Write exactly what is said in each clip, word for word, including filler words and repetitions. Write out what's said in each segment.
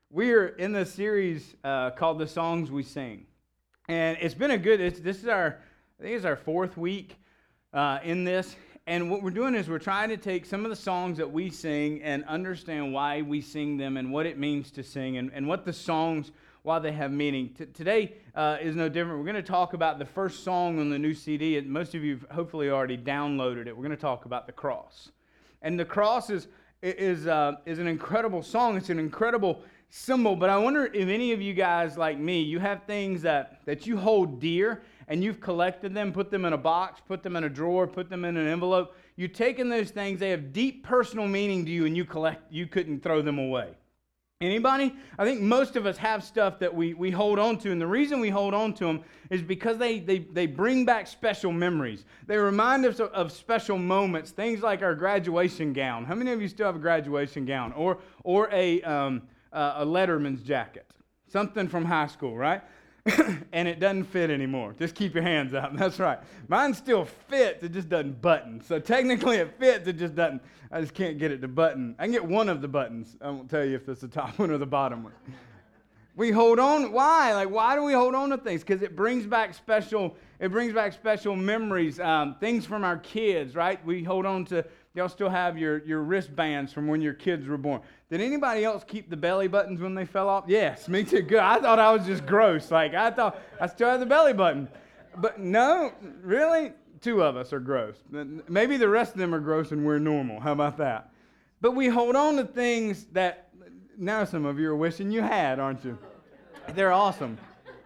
We are in this series uh, called The Songs We Sing. And it's been a good, it's, this is our, I think it's our fourth week uh, in this. And what we're doing is we're trying to take some of the songs that we sing and understand why we sing them and what it means to sing and, and what the songs, why they have meaning. T- today uh, is no different. We're going to talk about the first song on the new C D. And most of you have hopefully already downloaded it. We're going to talk about The Cross. And The Cross is, is, uh, is an incredible song. It's an incredible symbol, but I wonder if any of you guys like me, you have things that, that you hold dear and you've collected them, put them in a box, put them in a drawer, put them in an envelope. You've taken those things, they have deep personal meaning to you and you collect, you couldn't throw them away. Anybody? I think most of us have stuff that we, we hold on to, and the reason we hold on to them is because they, they, they bring back special memories. They remind us of, of special moments, things like our graduation gown. How many of you still have a graduation gown? Or, or a... Um, Uh, a Letterman's jacket, something from high school, right? And it doesn't fit anymore. Just keep your hands out. That's right. Mine still fits. It just doesn't button. So technically it fits. It just doesn't. I just can't get it to button. I can get one of the buttons. I won't tell you if it's the top one or the bottom one. We hold on. Why? Like, why do we hold on to things? Because it brings back special. It brings back special memories. Um, things from our kids, right? We hold on to. Y'all still have your, your wristbands from when your kids were born. Did anybody else keep the belly buttons when they fell off? Yes, me too. Good. I thought I was just gross. Like, I thought I still have the belly button. But no, really? Two of us are gross. Maybe the rest of them are gross and we're normal. How about that? But we hold on to things that now some of you are wishing you had, aren't you? They're awesome.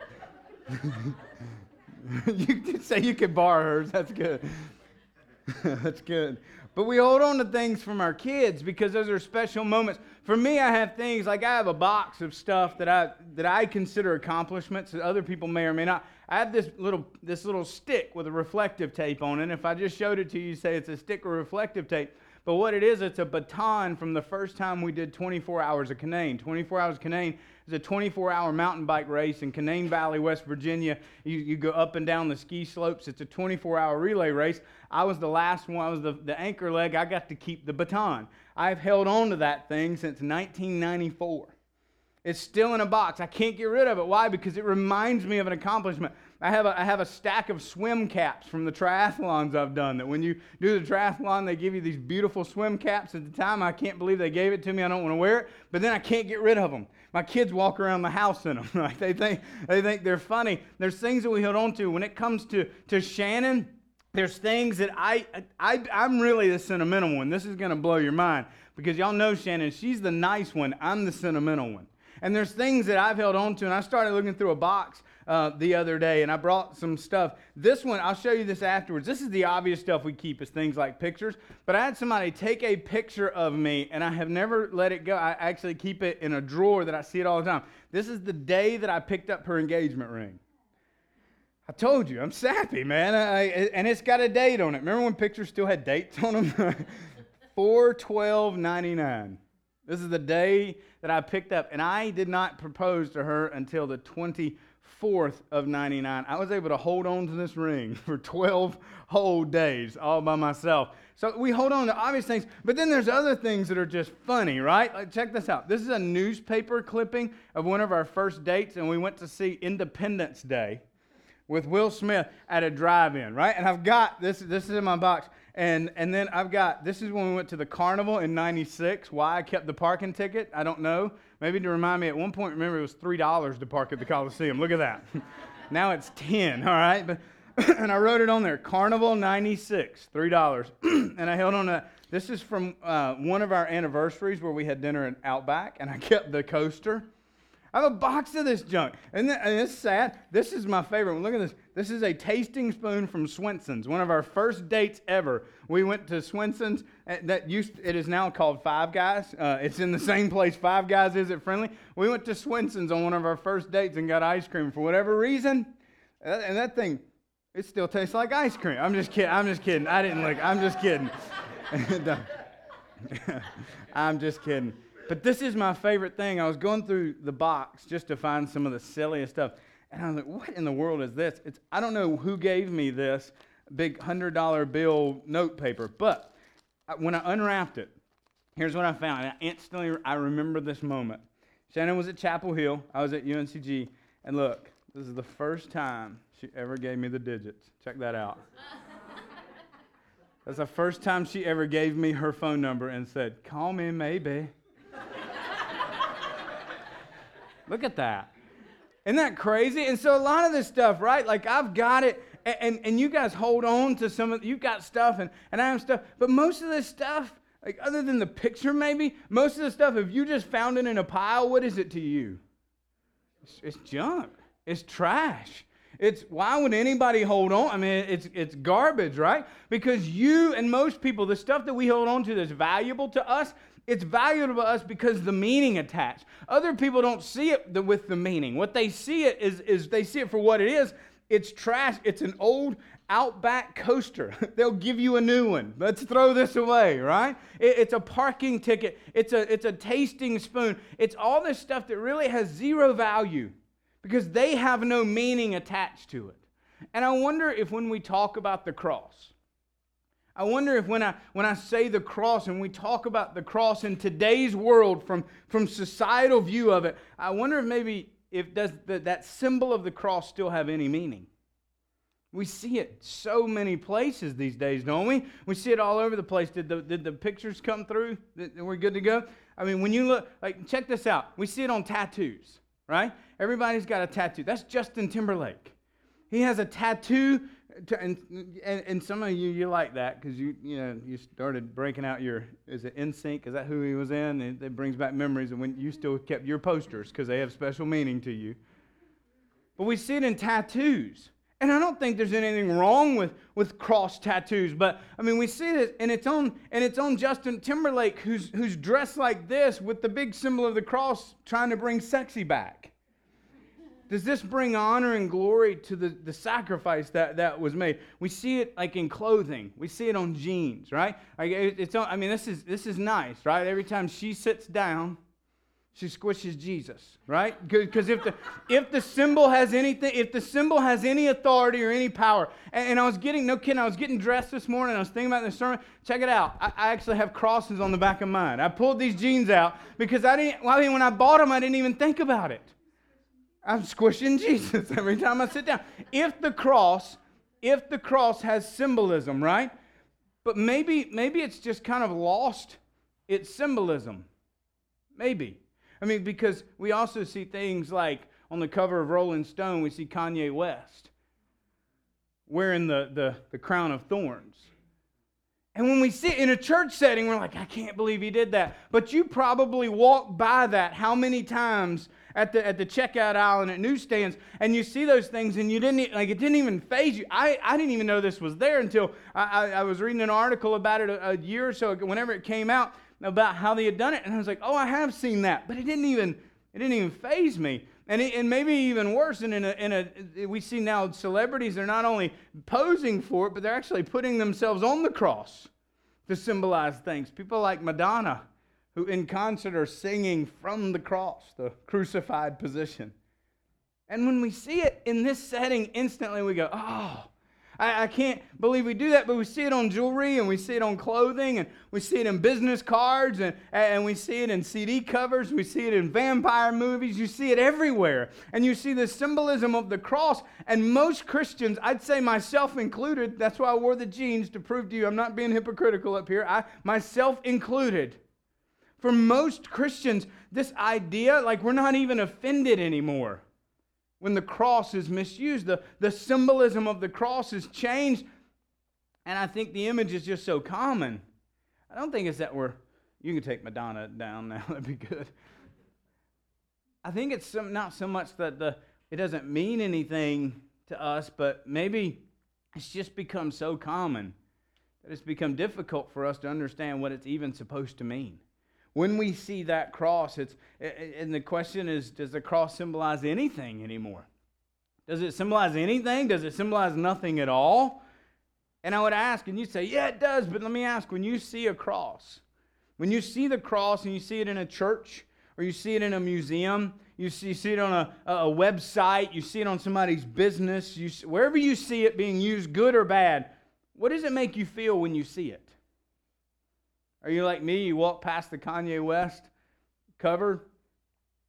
You did say you could borrow hers. That's good. That's good. But we hold on to things from our kids because those are special moments. For me, I have things like I have a box of stuff that I that I consider accomplishments that other people may or may not. I have this little this little stick with a reflective tape on it. And if I just showed it to you, you'd say it's a stick with reflective tape. But what it is, it's a baton from the first time we did twenty-four hours of Canaan. twenty-four hours of Canaan is a twenty-four hour mountain bike race in Canaan Valley, West Virginia. You, you go up and down the ski slopes. It's a twenty-four hour relay race. I was the last one. I was the, the anchor leg. I got to keep the baton. I've held on to that thing since nineteen ninety-four. It's still in a box. I can't get rid of it. Why? Because it reminds me of an accomplishment. I have a, I have a stack of swim caps from the triathlons I've done, that when you do the triathlon, they give you these beautiful swim caps. At the time, I can't believe they gave it to me. I don't want to wear it, but then I can't get rid of them. My kids walk around the house in them. Like they think they think they're funny. There's things that we hold on to. When it comes to, to Shannon, there's things that I, I, I'm really the sentimental one. This is going to blow your mind because y'all know Shannon. She's the nice one. I'm the sentimental one. And there's things that I've held on to, and I started looking through a box uh, the other day, and I brought some stuff. This one, I'll show you this afterwards. This is the obvious stuff we keep, is things like pictures. But I had somebody take a picture of me, and I have never let it go. I actually keep it in a drawer that I see it all the time. This is the day that I picked up her engagement ring. I told you, I'm sappy, man. I, and it's got a date on it. Remember when pictures still had dates on them? four twelve ninety-nine. This is the day that I picked up, and I did not propose to her until the twenty-fourth of ninety-nine. I was able to hold on to this ring for twelve whole days all by myself. So we hold on to obvious things, but then there's other things that are just funny, right? Like, check this out. This is a newspaper clipping of one of our first dates, and we went to see Independence Day with Will Smith at a drive-in, right? And I've got, this This is in my box. And and then I've got, this is when we went to the carnival in ninety-six. Why I kept the parking ticket, I don't know. Maybe to remind me, at one point, remember, it was three dollars to park at the Coliseum. Look at that. Now it's ten, all right? But and I wrote it on there, Carnival ninety-six, three dollars. And I held on to that. This is from uh, one of our anniversaries where we had dinner at Outback, and I kept the coaster. I have a box of this junk. And, th- and it's sad. This is my favorite one. Look at this. This is a tasting spoon from Swenson's. One of our first dates ever. We went to Swenson's. That used it is now called Five Guys. Uh, it's in the same place Five Guys is at Friendly. We went to Swenson's on one of our first dates and got ice cream for whatever reason. And that thing, it still tastes like ice cream. I'm just kidding. I'm just kidding. I didn't look. I'm just kidding. I'm just kidding. But this is my favorite thing. I was going through the box just to find some of the silliest stuff. And I was like, what in the world is this? It's I don't know who gave me this big one hundred dollar bill note paper. But when I unwrapped it, here's what I found. And I instantly, I remember this moment. Shannon was at Chapel Hill. I was at U N C G. And look, this is the first time she ever gave me the digits. Check that out. That's the first time she ever gave me her phone number and said, call me maybe. Look at that. Isn't that crazy? And so a lot of this stuff, right? Like I've got it, and, and, and you guys hold on to some of, you've got stuff, and, and I have stuff. But most of this stuff, like other than the picture maybe, most of the stuff, if you just found it in a pile, what is it to you? It's, it's junk. It's trash. It's, why would anybody hold on? I mean, it's it's garbage, right? Because you and most people, the stuff that we hold on to that's valuable to us, it's valuable to us because of the meaning attached. Other people don't see it with the meaning. What they see it is, is they see it for what it is. It's trash. It's an old Outback coaster. They'll give you a new one. Let's throw this away, right? It, it's a parking ticket. It's a, it's a tasting spoon. It's all this stuff that really has zero value, because they have no meaning attached to it. And I wonder if when we talk about the cross, I wonder if when I when I say the cross and we talk about the cross in today's world from, from societal view of it, I wonder if maybe if does the, that symbol of the cross still have any meaning? We see it so many places these days, don't we? We see it all over the place. Did the, did the pictures come through? We're good to go? I mean, when you look, like, check this out. We see it on tattoos, right? Everybody's got a tattoo. That's Justin Timberlake. He has a tattoo, to, and, and and some of you, you like that because you you know you started breaking out your, is it N Sync? Is that who he was in? It, it brings back memories of when you still kept your posters because they have special meaning to you. But we see it in tattoos. And I don't think there's anything wrong with, with cross tattoos, but I mean we see it, and it's on and it's on Justin Timberlake, who's who's dressed like this with the big symbol of the cross, trying to bring sexy back. Does this bring honor and glory to the, the sacrifice that, that was made? We see it like in clothing. We see it on jeans, right? Like it, it's on, I mean this is this is nice, right? Every time she sits down, she squishes Jesus, right? Because if the if the symbol has anything, if the symbol has any authority or any power, and, and I was getting, no kidding, I was getting dressed this morning, I was thinking about this sermon. Check it out. I, I actually have crosses on the back of mine. I pulled these jeans out because I didn't, well, I mean, when I bought them, I didn't even think about it. I'm squishing Jesus every time I sit down. If the cross, if the cross has symbolism, right? But maybe, maybe it's just kind of lost its symbolism. Maybe. I mean, because we also see things like on the cover of Rolling Stone, we see Kanye West wearing the, the, the crown of thorns. And when we see it in a church setting, we're like, I can't believe he did that. But you probably walk by that how many times at the at the checkout aisle and at newsstands, and you see those things, and you didn't, like, it didn't even faze you. I, I didn't even know this was there until I, I, I was reading an article about it a, a year or so ago, whenever it came out, about how they had done it, and I was like, oh, I have seen that, but it didn't even it didn't even faze me. And it, and maybe even worse, and in a in a we see now celebrities are not only posing for it, but they're actually putting themselves on the cross to symbolize things. People like Madonna, who in concert are singing from the cross, the crucified position. And when we see it in this setting, instantly we go, oh, I, I can't believe we do that, but we see it on jewelry, and we see it on clothing, and we see it in business cards, and, and we see it in C D covers, we see it in vampire movies, you see it everywhere. And you see the symbolism of the cross, and most Christians, I'd say myself included, that's why I wore the jeans, to prove to you I'm not being hypocritical up here, I myself included. For most Christians, this idea, like, we're not even offended anymore when the cross is misused. The, the symbolism of the cross is changed, and I think the image is just so common. I don't think it's that we're, you can take Madonna down now, that'd be good. I think it's some, not so much that the it doesn't mean anything to us, but maybe it's just become so common that it's become difficult for us to understand what it's even supposed to mean. When we see that cross, it's and the question is, does the cross symbolize anything anymore? Does it symbolize anything? Does it symbolize nothing at all? And I would ask, and you say, yeah, it does, but let me ask, when you see a cross, when you see the cross and you see it in a church, or you see it in a museum, you see, you see it on a, a website, you see it on somebody's business, you, wherever you see it being used, good or bad, what does it make you feel when you see it? Are you like me? You walk past the Kanye West cover,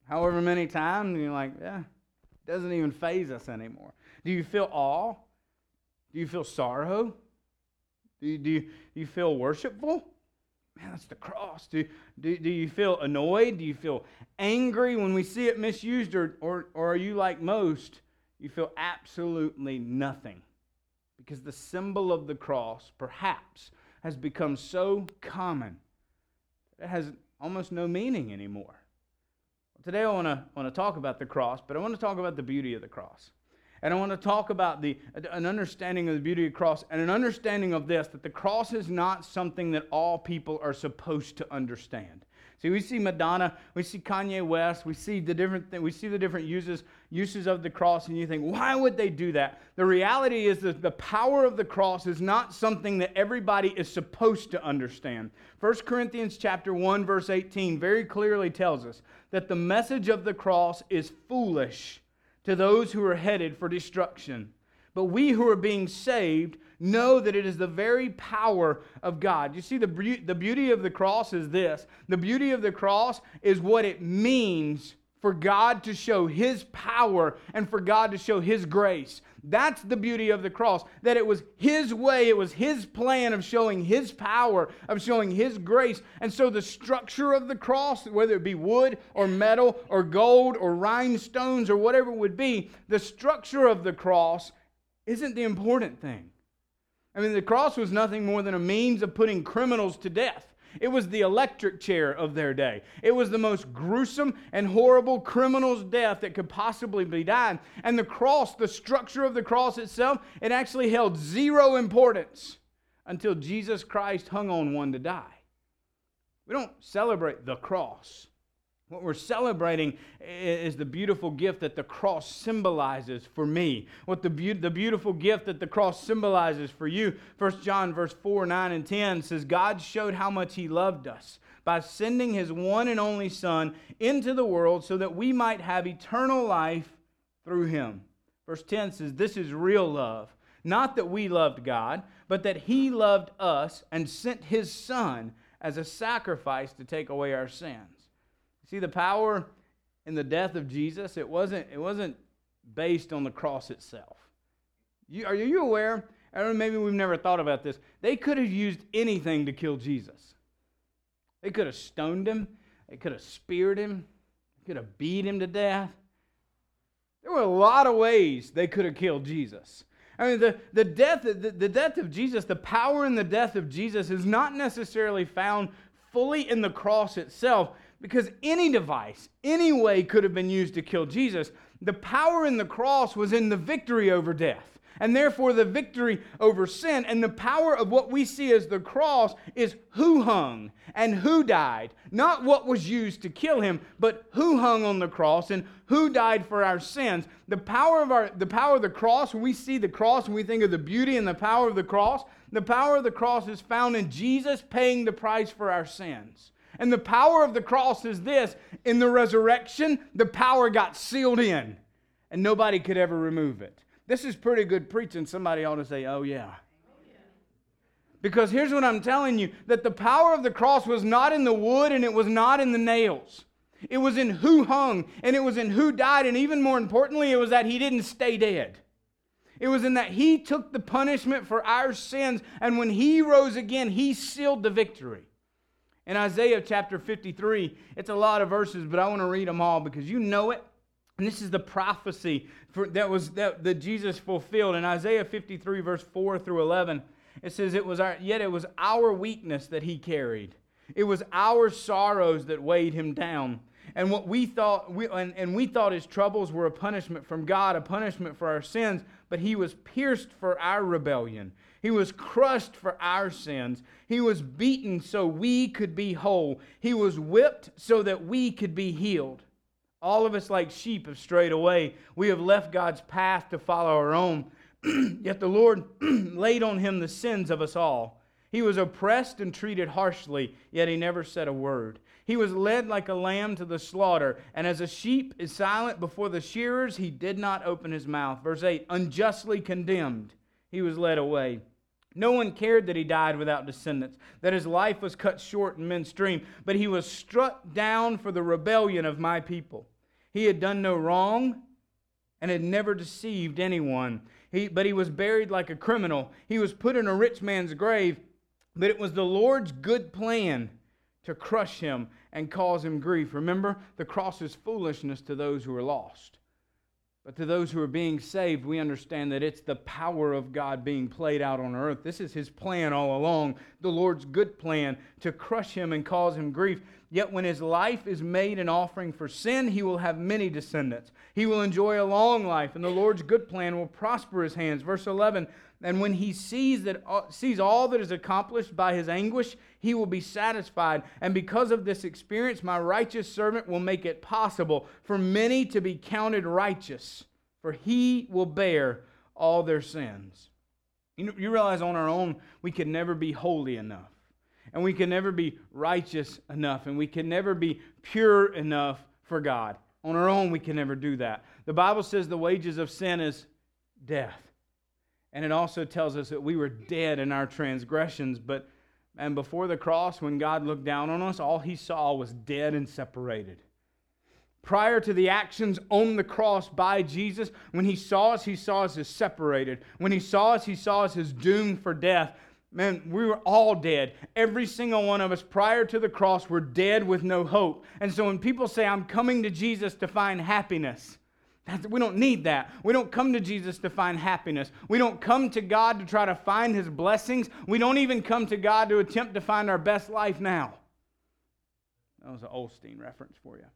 however many times, and you're like, yeah, it doesn't even faze us anymore. Do you feel awe? Do you feel sorrow? Do you, do you, do you feel worshipful? Man, that's the cross. Do, do, do you feel annoyed? Do you feel angry when we see it misused? Or, or, or are you like most, you feel absolutely nothing? Because the symbol of the cross, perhaps, has become so common, it has almost no meaning anymore. Today I want to want to talk about the cross, but I want to talk about the beauty of the cross. And I want to talk about the an understanding of the beauty of the cross and an understanding of this, that the cross is not something that all people are supposed to understand. See, we see Madonna, we see Kanye West, we see the different th- we see the different uses uses of the cross, and you think, why would they do that? The reality is that the power of the cross is not something that everybody is supposed to understand. First Corinthians chapter one, verse eighteen very clearly tells us that the message of the cross is foolish to those who are headed for destruction. But we who are being saved know that it is the very power of God. You see, the, be- the beauty of the cross is this. The beauty of the cross is what it means for God to show His power and for God to show His grace. That's the beauty of the cross, that it was His way, it was His plan of showing His power, of showing His grace. And so the structure of the cross, whether it be wood or metal or gold or rhinestones or whatever it would be, the structure of the cross isn't the important thing. I mean, the cross was nothing more than a means of putting criminals to death. It was the electric chair of their day. It was the most gruesome and horrible criminal's death that could possibly be done. And the cross, the structure of the cross itself, it actually held zero importance until Jesus Christ hung on one to die. We don't celebrate the cross. What we're celebrating is the beautiful gift that the cross symbolizes for me. What the, be- the beautiful gift that the cross symbolizes for you. First John verse four, nine, and ten says, God showed how much He loved us by sending His one and only Son into the world so that we might have eternal life through Him. Verse ten says, this is real love. Not that we loved God, but that He loved us and sent His Son as a sacrifice to take away our sins. See, the power in the death of Jesus, it wasn't, it wasn't based on the cross itself. You, are you aware? I don't know, maybe we've never thought about this. They could have used anything to kill Jesus. They could have stoned Him. They could have speared Him. They could have beat Him to death. There were a lot of ways they could have killed Jesus. I mean, the, the, death, the, the death of Jesus, the power in the death of Jesus is not necessarily found fully in the cross itself, because any device, any way could have been used to kill Jesus. The power in the cross was in the victory over death, and therefore the victory over sin. And the power of what we see as the cross is who hung and who died. Not what was used to kill Him, but who hung on the cross and who died for our sins. The power of our, the power of the cross, when we see the cross and we think of the beauty and the power of the cross, the power of the cross is found in Jesus paying the price for our sins. And the power of the cross is this: in the resurrection, the power got sealed in, and nobody could ever remove it. This is pretty good preaching. Somebody ought to say, oh yeah. Because here's what I'm telling you, that the power of the cross was not in the wood and it was not in the nails. It was in who hung and it was in who died, and even more importantly, it was that He didn't stay dead. It was in that He took the punishment for our sins, and when He rose again, He sealed the victory. In Isaiah chapter fifty-three, it's a lot of verses, but I want to read them all because you know it. And this is the prophecy for, that was that, that Jesus fulfilled. In Isaiah fifty-three, verse four through eleven, it says, "It was our, yet it was our weakness that He carried. It was our sorrows that weighed Him down. And what we thought, we, and, and we thought His troubles were a punishment from God, a punishment for our sins. But He was pierced for our rebellion. He was crushed for our sins. He was beaten so we could be whole. He was whipped so that we could be healed. All of us like sheep have strayed away. We have left God's path to follow our own. Yet the Lord laid on Him the sins of us all. He was oppressed and treated harshly, yet He never said a word. He was led like a lamb to the slaughter, and as a sheep is silent before the shearers, He did not open His mouth." Verse eight, "Unjustly condemned, He was led away. No one cared that He died without descendants, that His life was cut short in men's stream, but He was struck down for the rebellion of my people. He had done no wrong and had never deceived anyone. He, but he was buried like a criminal. He was put in a rich man's grave, but it was the Lord's good plan to crush him and cause him grief. Remember, the cross is foolishness to those who are lost. But to those who are being saved, we understand that it's the power of God being played out on earth. This is his plan all along, the Lord's good plan to crush him and cause him grief. Yet when his life is made an offering for sin, he will have many descendants. He will enjoy a long life, and the Lord's good plan will prosper his hands. Verse eleven, and when he sees that sees all that is accomplished by his anguish, he will be satisfied. And because of this experience, my righteous servant will make it possible for many to be counted righteous, for he will bear all their sins. You know, you realize on our own, we can never be holy enough. And we can never be righteous enough. And we can never be pure enough for God. On our own, we can never do that. The Bible says the wages of sin is death. And it also tells us that we were dead in our transgressions. But and before the cross, when God looked down on us, all he saw was dead and separated. Prior to the actions on the cross by Jesus, when he saw us, he saw us as separated. When he saw us, he saw us as doomed for death. Man, we were all dead. Every single one of us prior to the cross were dead with no hope. And so when people say, I'm coming to Jesus to find happiness, that's, we don't need that. We don't come to Jesus to find happiness. We don't come to God to try to find his blessings. We don't even come to God to attempt to find our best life now. That was an Osteen reference for you.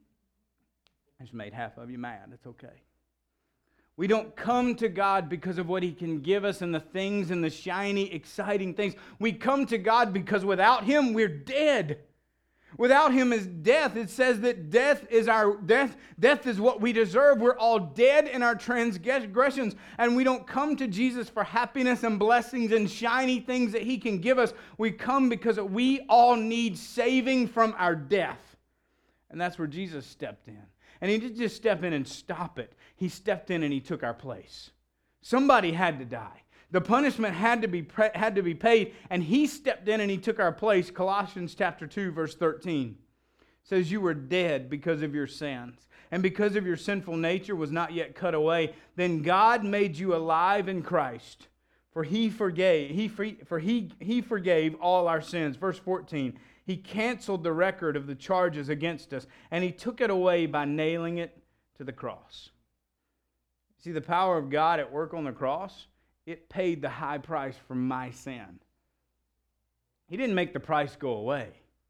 I just made half of you mad. It's okay. We don't come to God because of what he can give us and the things and the shiny, exciting things. We come to God because without him, we're dead. Without him is death. It says that death is our death. Death is what we deserve. We're all dead in our transgressions, and we don't come to Jesus for happiness and blessings and shiny things that he can give us. We come because we all need saving from our death. And that's where Jesus stepped in. And he didn't just step in and stop it. He stepped in and he took our place. Somebody had to die. The punishment had to be had to be paid, and he stepped in and he took our place. Colossians chapter two, verse thirteen says, you were dead because of your sins, and because of your sinful nature was not yet cut away. Then God made you alive in Christ, for he forgave he for he he forgave all our sins. Verse fourteen. He canceled the record of the charges against us, and he took it away by nailing it to the cross. See, the power of God at work on the cross, it paid the high price for my sin. He didn't make the price go away.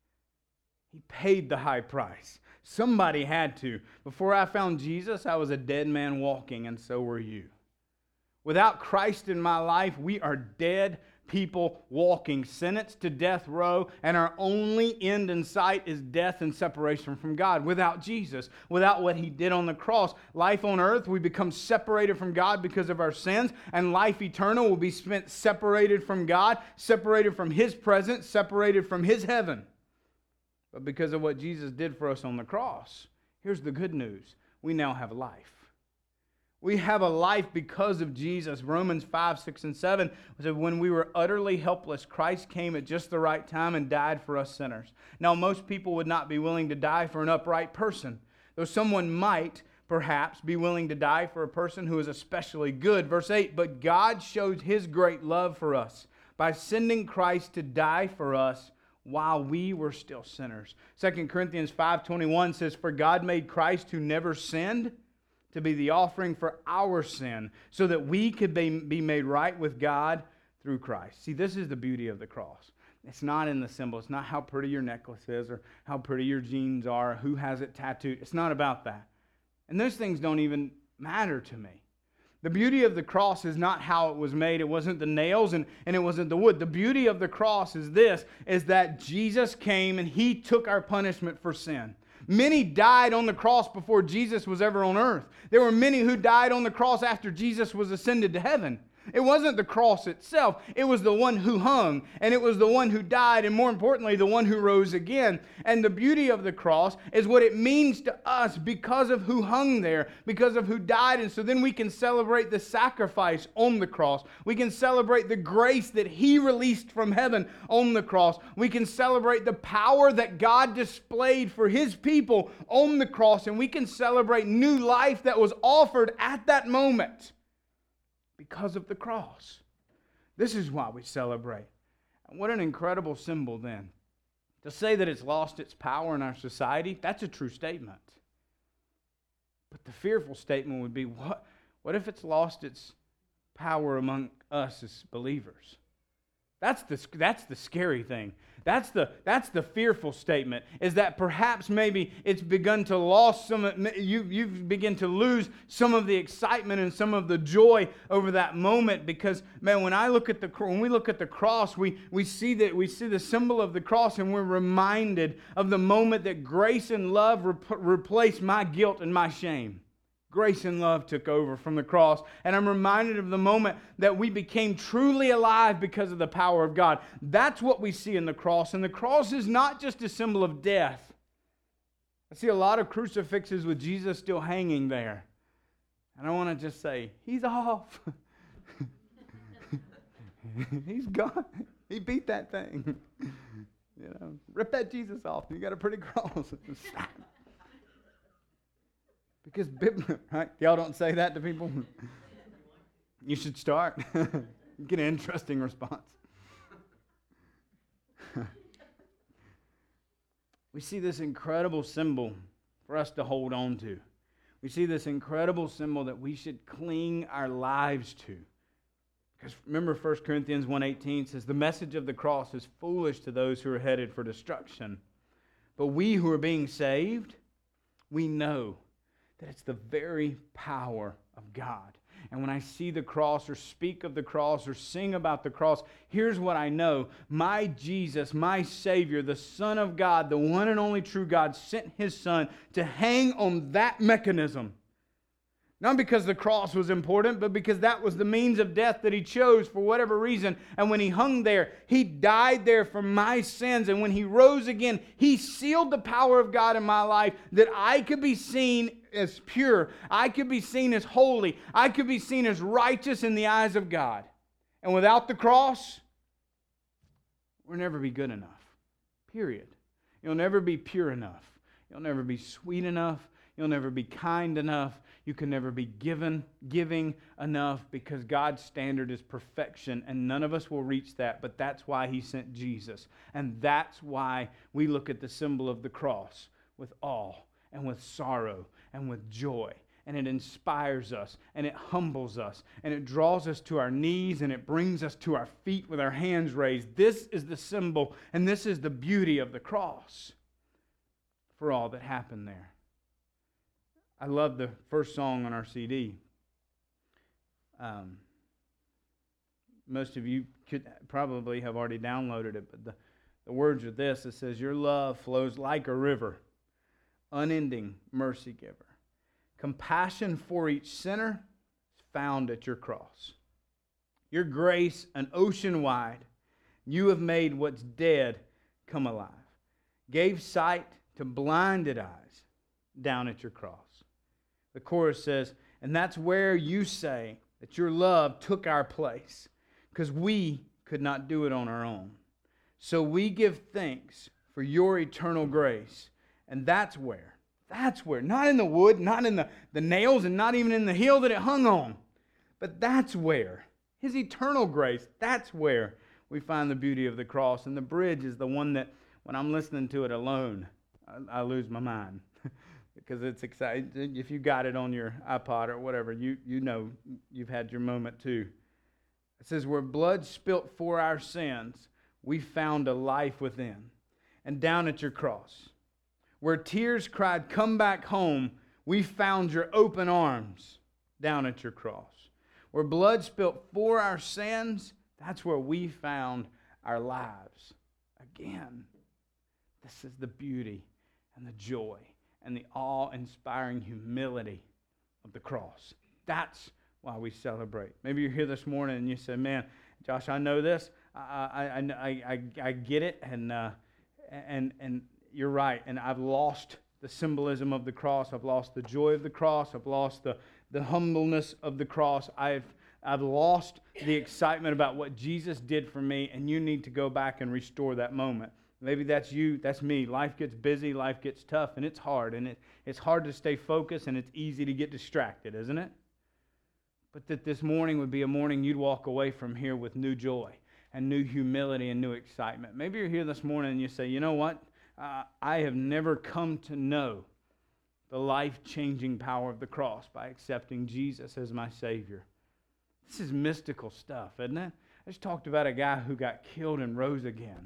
He paid the high price. Somebody had to. Before I found Jesus, I was a dead man walking, and so were you. Without Christ in my life, we are dead people walking, sentenced to death row, and our only end in sight is death and separation from God. Without Jesus, without what he did on the cross, life on earth, we become separated from God because of our sins, and life eternal will be spent separated from God, separated from his presence, separated from his heaven. But because of what Jesus did for us on the cross, here's the good news. We now have life. We have a life because of Jesus. Romans five, six, and seven said, when we were utterly helpless, Christ came at just the right time and died for us sinners. Now, most people would not be willing to die for an upright person, though someone might perhaps be willing to die for a person who is especially good. Verse eight, but God showed his great love for us by sending Christ to die for us while we were still sinners. Second Corinthians five twenty-one says, for God made Christ who never sinned to be the offering for our sin, so that we could be, be made right with God through Christ. See, this is the beauty of the cross. It's not in the symbol. It's not how pretty your necklace is or how pretty your jeans are, or who has it tattooed. It's not about that. And those things don't even matter to me. The beauty of the cross is not how it was made. It wasn't the nails and, and it wasn't the wood. The beauty of the cross is this, is that Jesus came and he took our punishment for sin. Many died on the cross before Jesus was ever on earth. There were many who died on the cross after Jesus was ascended to heaven. It wasn't the cross itself. It was the one who hung, and it was the one who died, and more importantly, the one who rose again. And the beauty of the cross is what it means to us because of who hung there, because of who died. And so then we can celebrate the sacrifice on the cross. We can celebrate the grace that He released from heaven on the cross. We can celebrate the power that God displayed for His people on the cross. And we can celebrate new life that was offered at that moment because of the cross. This is why we celebrate. And what an incredible symbol then. To say that it's lost its power in our society, that's a true statement. But the fearful statement would be, what, what if it's lost its power among us as believers? That's the, that's the scary thing. That's the, that's the fearful statement, is that perhaps maybe it's begun to lose some, you, you've begun to lose some of the excitement and some of the joy over that moment. Because, man, when I look at the, when we look at the cross, we, we see that, we see the symbol of the cross, and we're reminded of the moment that grace and love rep- replaced my guilt and my shame. Grace and love took over from the cross. And I'm reminded of the moment that we became truly alive because of the power of God. That's what we see in the cross. And the cross is not just a symbol of death. I see a lot of crucifixes with Jesus still hanging there. And I want to just say, He's off. He's gone. He beat that thing. You know, rip that Jesus off. You got a pretty cross. Because, right? Y'all don't say that to people? You should start. Get an interesting response. We see this incredible symbol for us to hold on to. We see this incredible symbol that we should cling our lives to. Because remember, First Corinthians one eighteen says, the message of the cross is foolish to those who are headed for destruction. But we who are being saved, we know that it's the very power of God. And when I see the cross or speak of the cross or sing about the cross, here's what I know. My Jesus, my Savior, the Son of God, the one and only true God, sent His Son to hang on that mechanism. Not because the cross was important, but because that was the means of death that He chose for whatever reason. And when He hung there, He died there for my sins. And when He rose again, He sealed the power of God in my life that I could be seen as pure. I could be seen as holy. I could be seen as righteous in the eyes of God. And without the cross, we'll never be good enough. Period. You'll never be pure enough. You'll never be sweet enough. You'll never be kind enough. You can never be given, giving enough, because God's standard is perfection, and none of us will reach that, but that's why He sent Jesus. And that's why we look at the symbol of the cross with awe and with sorrow and with joy. And it inspires us, and it humbles us, and it draws us to our knees, and it brings us to our feet with our hands raised. This is the symbol, and this is the beauty of the cross for all that happened there. I love the first song on our C D. Um, most of you could probably have already downloaded it, but the, the words are this. It says, your love flows like a river, unending mercy giver. Compassion for each sinner is found at your cross. Your grace, an ocean wide, you have made what's dead come alive. Gave sight to blinded eyes down at your cross. The chorus says, and that's where you say that your love took our place, because we could not do it on our own. So we give thanks for your eternal grace. And that's where, that's where, not in the wood, not in the, the nails, and not even in the heel that it hung on, but that's where, His eternal grace, that's where we find the beauty of the cross. And the bridge is the one that, when I'm listening to it alone, I, I lose my mind. Because it's exciting. If you got it on your iPod or whatever, you, you know you've had your moment too. It says, where blood spilt for our sins, we found a life within. And down at your cross, where tears cried, come back home, we found your open arms down at your cross. Where blood spilt for our sins, that's where we found our lives again. This is the beauty and the joy and the awe-inspiring humility of the cross. That's why we celebrate. Maybe you're here this morning and you say, man, Josh, I know this. I, I, I, I, I get it. And, uh, and, and you're right. And I've lost the symbolism of the cross. I've lost the joy of the cross. I've lost the, the humbleness of the cross. I've, I've lost the excitement about what Jesus did for me, and you need to go back and restore that moment. Maybe that's you, that's me. Life gets busy, life gets tough, and it's hard. And it, it's hard to stay focused, and it's easy to get distracted, isn't it? But that this morning would be a morning you'd walk away from here with new joy and new humility and new excitement. Maybe you're here this morning and you say, you know what? Uh, I have never come to know the life-changing power of the cross by accepting Jesus as my Savior. This is mystical stuff, isn't it? I just talked about a guy who got killed and rose again.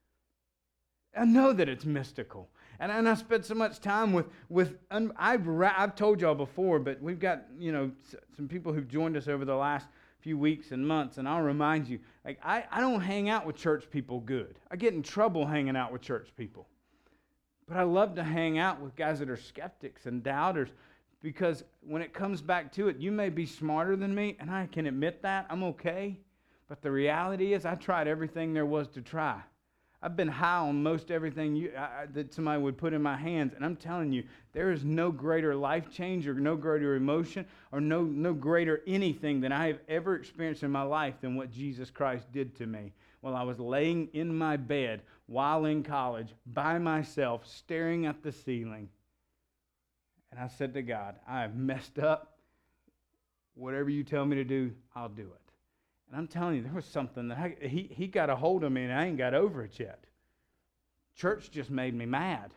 I know that it's mystical. And, and I spent so much time with, with un, I've, I've told y'all before, but we've got, you know, some people who've joined us over the last few weeks and months, and I'll remind you, like I, I don't hang out with church people good. I get in trouble hanging out with church people. But I love to hang out with guys that are skeptics and doubters, because when it comes back to it, you may be smarter than me, and I can admit that. I'm okay. But the reality is I tried everything there was to try. I've been high on most everything you, I, that somebody would put in my hands, and I'm telling you, there is no greater life change or no greater emotion or no, no greater anything that I have ever experienced in my life than what Jesus Christ did to me while I was laying in my bed while in college by myself, staring at the ceiling. And I said to God, I have messed up. Whatever you tell me to do, I'll do it. And I'm telling you, there was something that I, he, he got a hold of me, and I ain't got over it yet. Church just made me mad.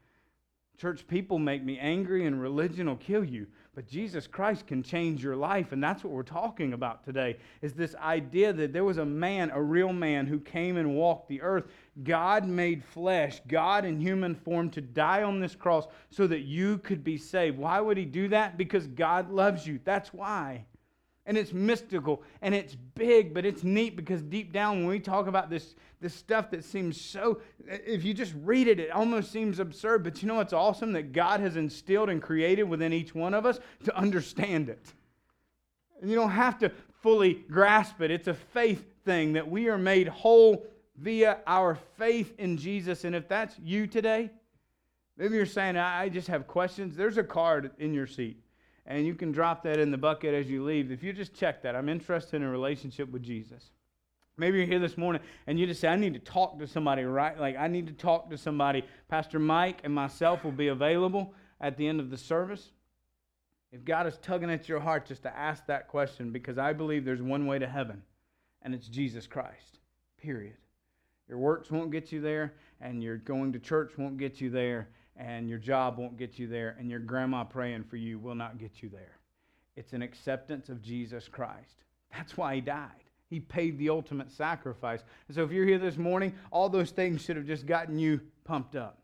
Church people make me angry, and religion will kill you. But Jesus Christ can change your life, and that's what we're talking about today, is this idea that there was a man, a real man, who came and walked the earth. God made flesh, God in human form, to die on this cross so that you could be saved. Why would he do that? Because God loves you. That's why. And it's mystical, and it's big, but it's neat, because deep down when we talk about this, this stuff that seems so, if you just read it, it almost seems absurd. But you know what's awesome? That God has instilled and created within each one of us to understand it. And you don't have to fully grasp it. It's a faith thing, that we are made whole via our faith in Jesus. And if that's you today, maybe you're saying, I just have questions. There's a card in your seat. And you can drop that in the bucket as you leave. If you just check that, I'm interested in a relationship with Jesus. Maybe you're here this morning and you just say, I need to talk to somebody, right? Like, I need to talk to somebody. Pastor Mike and myself will be available at the end of the service. If God is tugging at your heart just to ask that question, because I believe there's one way to heaven, and it's Jesus Christ, period. Your works won't get you there, and your going to church won't get you there, and your job won't get you there, and your grandma praying for you will not get you there. It's an acceptance of Jesus Christ. That's why he died. He paid the ultimate sacrifice. And so if you're here this morning, all those things should have just gotten you pumped up.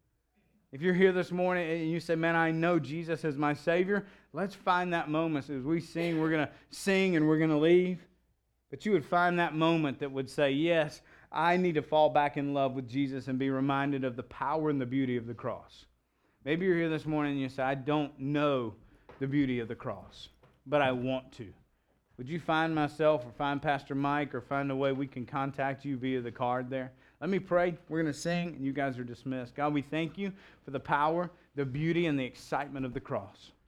If you're here this morning and you say, man, I know Jesus is my Savior, let's find that moment. As we sing, we're going to sing and we're going to leave. But you would find that moment that would say, yes, I need to fall back in love with Jesus and be reminded of the power and the beauty of the cross. Maybe you're here this morning and you say, I don't know the beauty of the cross, but I want to. Would you find myself or find Pastor Mike or find a way we can contact you via the card there? Let me pray. We're going to sing, and you guys are dismissed. God, we thank you for the power, the beauty, and the excitement of the cross.